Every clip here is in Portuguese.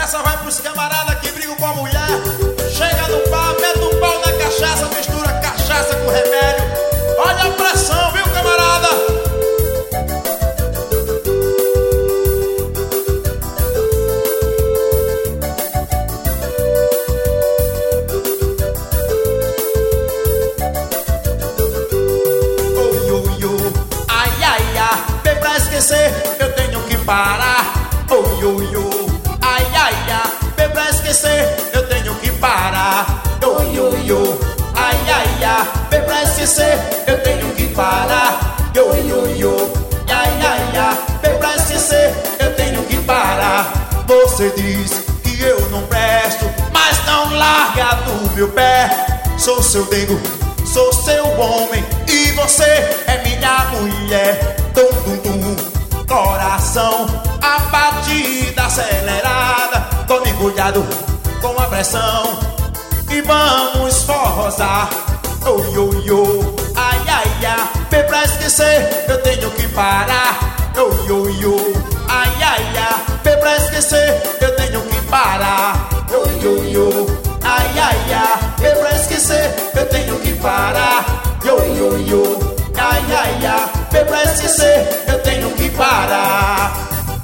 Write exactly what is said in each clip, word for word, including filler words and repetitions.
Essa vai pros camaradas que brigam com a mulher. Chega no bar, mete o pau na cachaça, mistura cachaça com remédio. Olha a pressão, viu, camarada? Oi, oi, oi, ai, ai, ai, bem pra esquecer, eu tenho que parar. Oi, oi, oi, ai, ai, ai, bem pra esquecer, eu tenho que parar. Oi, oi, oi, ai, ai, ai, bem pra esquecer, eu tenho que parar. Oi, oi, oi, ai, ai, ai, bem pra esquecer, eu tenho que parar. Você diz que eu não presto, mas não larga do meu pé. Sou seu dengo, sou seu homem, e você é minha mulher. Tum, tum, tum, coração, a batida acelerada. Tome cuidado com a pressão e vamos forrosar. Oi, oi, oi, ai, ai, ai, bem pra esquecer, eu tenho que parar. Oi, oi, oi, ai, ai, ai, bem pra esquecer, eu tenho que parar. Oi, oi, oi, ai, ai, ai, bem pra esquecer, eu tenho que parar. Oi, oi, oi, ai, ai, ai, bem pra esquecer, eu tenho que parar.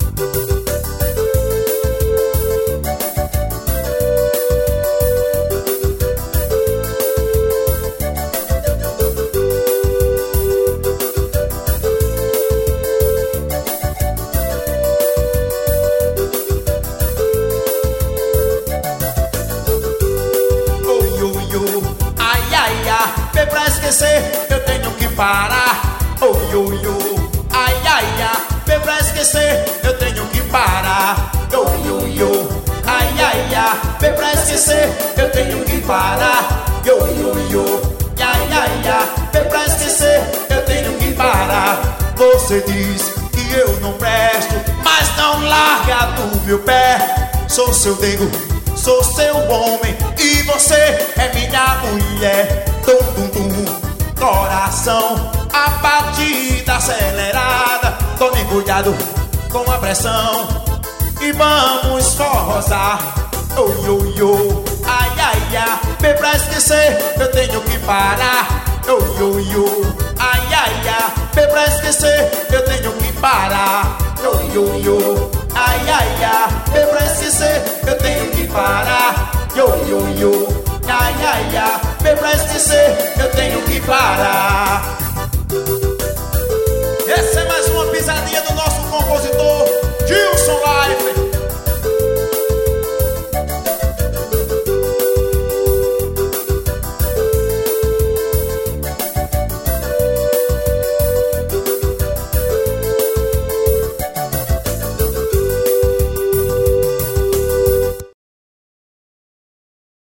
Bem pra esquecer, eu tenho que parar. Oi, oi, oi, ai, ai, ai, bem pra esquecer, eu tenho que parar. Oi, oi, oi, ai, ai, ai, bem pra esquecer, eu tenho que parar. Oi, oi, oi, ai, ai, ai, bem pra esquecer, eu tenho que parar. Você diz que eu não presto, mas não larga do meu pé. Sou seu dengo, sou seu homem, e você é minha mulher. Tum, tum, tum, coração, a batida acelerada. Tome cuidado com a pressão e vamos forrosar. Oi, oi, oi, ai, ai, ai, bem pra esquecer, eu tenho que parar. Oi, oi, oi, ai, ai, ai, bem pra esquecer, eu tenho que parar. Oi, oi, oi, ai, ai, ai, bem pra esquecer, eu tenho que parar. Oi, oi, oi, ai, ai, ai, bem pra esquecer, eu tenho que parar. Essa é mais uma pisadinha do